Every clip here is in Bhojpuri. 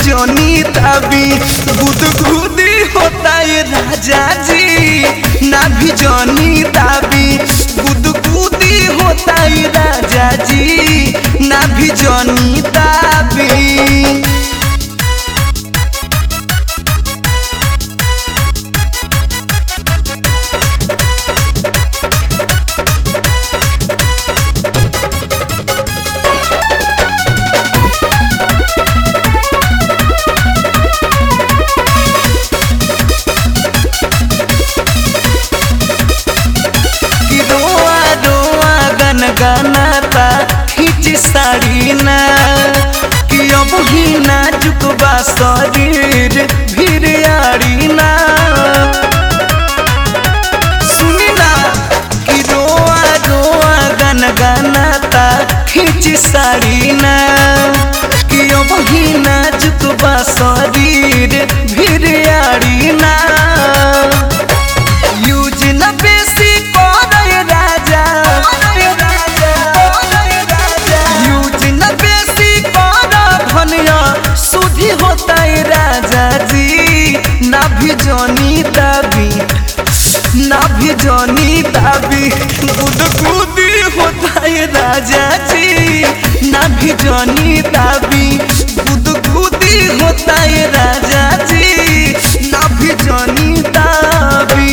जनी ताबी गुदगुदी होता है राजा जी ना भी जनी ताबी गुदगुदी होता है राजा जी ना भी जनी ताबी। गानाता खींच साड़ी ना कि अब ही नाजुक बा शरीर भिड़ियाड़ी ना सुनी ना कि रोआ रोआ गानाता खींच साड़ी ना कि अब ही नाजुक बा शरीर भिड़ियाड़ी ना यूज न बेसी करे राजा सुधी होता है राजा जी ना भी जनी ताबी ना भी जनी ताबी गुदगुदी होता है राजा जी ना भी जनी ताबी गुदगुदी होता है राजा जी ना भी जनी ताबी।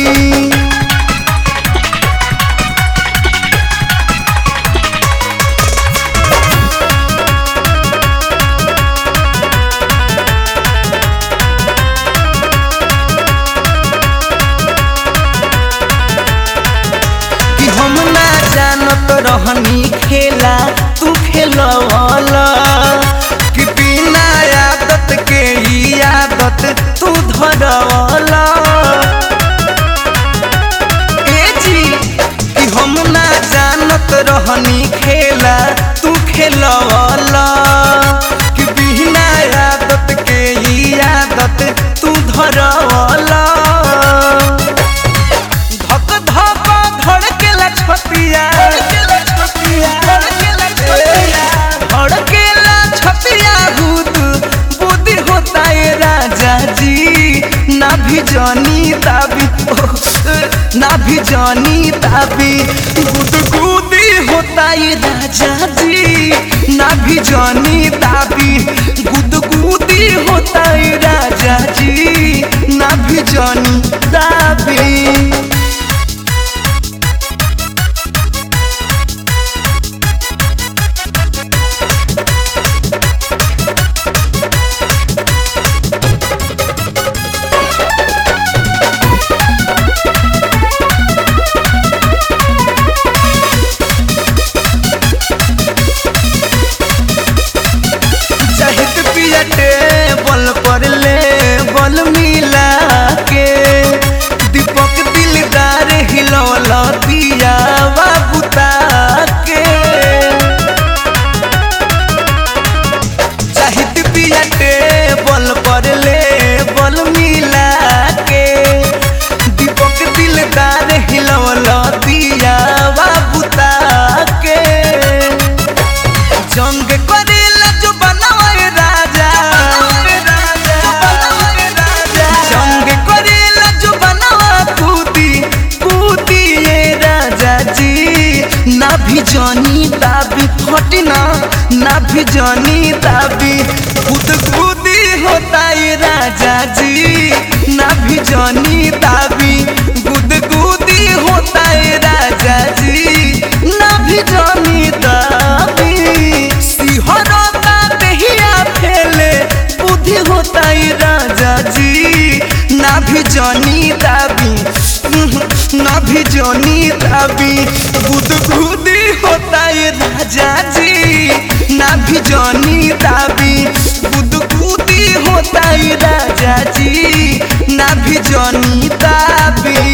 हम ना जानत रहनी खेला तू खेलवाला कि बिना आदत के ही आदत तू धरवाला ए जी कि हम ना जानत रहनी खेला तू खेलवाला कि बिना आदत के ही आदत तू धरवाला धड़केला छतिया बुद्धि होता है राजा जी ना भी जनी ताबी ना भी जनी ताबी गुदगुदी होता है राजा जी ना भी जनी ताबी गुदगुदी होता है राजा जी ना भी जनी ताबी। बल पर ले बल मिला के दीपक दिलदार हिलौला दिया बुता के चाहिए पियाटे बल पर ले बल मिला के दीपक दिलदार हिलौला दिया बुता के जंग करेला जो बनावे राजा जंग करेला जो बनावा कूदी ये राजा जी ना भी जनी ताबी फटिना ना भी जनी ताबी गुदगुदी होता है राजा जी ना भी जनी ताबी गुदगुदी होता है राजा जी ना भी जनी ताबी सिहरता देहिया फैले बुद्धि होता है राजा जी ना भी जनी ताबी ना भी जनी ताबी गुदगुदी होता है राजा जी ना भी जनी ताबी गुदगुदी होता है राजा जी ना भी जनी ताबी।